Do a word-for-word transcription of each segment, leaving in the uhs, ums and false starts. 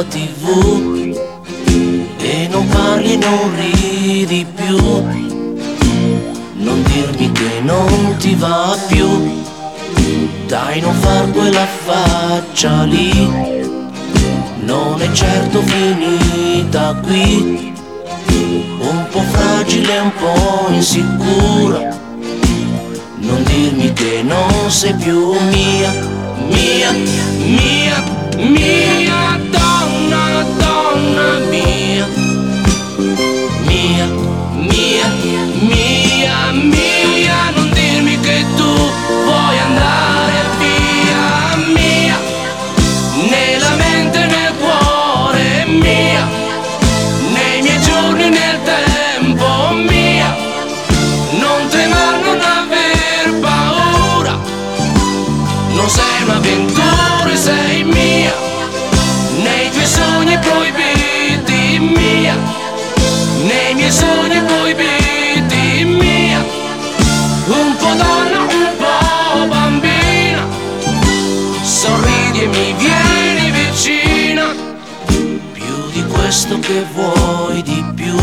tua tivù e non parli e non ridi più. Non dirmi che non ti va più, dai, non far quella faccia lì, non è certo finita qui. Un po' fragile, un po' insicura, non dirmi che non sei più mia, mia, mia, mia donna, donna mia, mia, mia, mia, mia. Non dirmi che tu vuoi andare via, mia, nella mente e nel cuore, mia, nei miei giorni, nel tempo, mia. Non tremar, non aver paura, non sei un'avventura, sei mia, nei tuoi sogni proibiti, mia, nei miei sogni proibiti, mia. Un po' donna, un po' bambina, sorridi e mi vieni vicina. Più di questo che vuoi di più,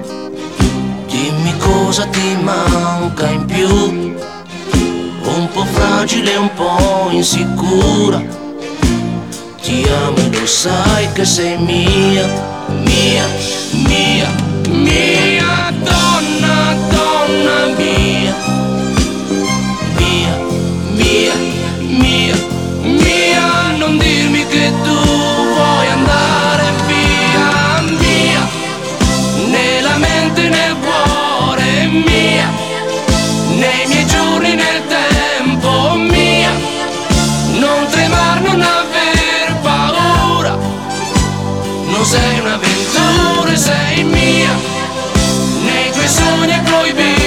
dimmi cosa ti manca in più. Un po' fragile, un po' insicura, ti amo e lo sai che sei mia, mia, mia, mia donna, donna mia, mia, mia, mia, mia. Non dirmi che tu vuoi andare via, mia, nella mente e nel cuore, mia, nei miei giorni, nel tempo, mia. Non tremar, non aver paura, non sei un'avventura, sei mia, nei tuoi sogni proibiti.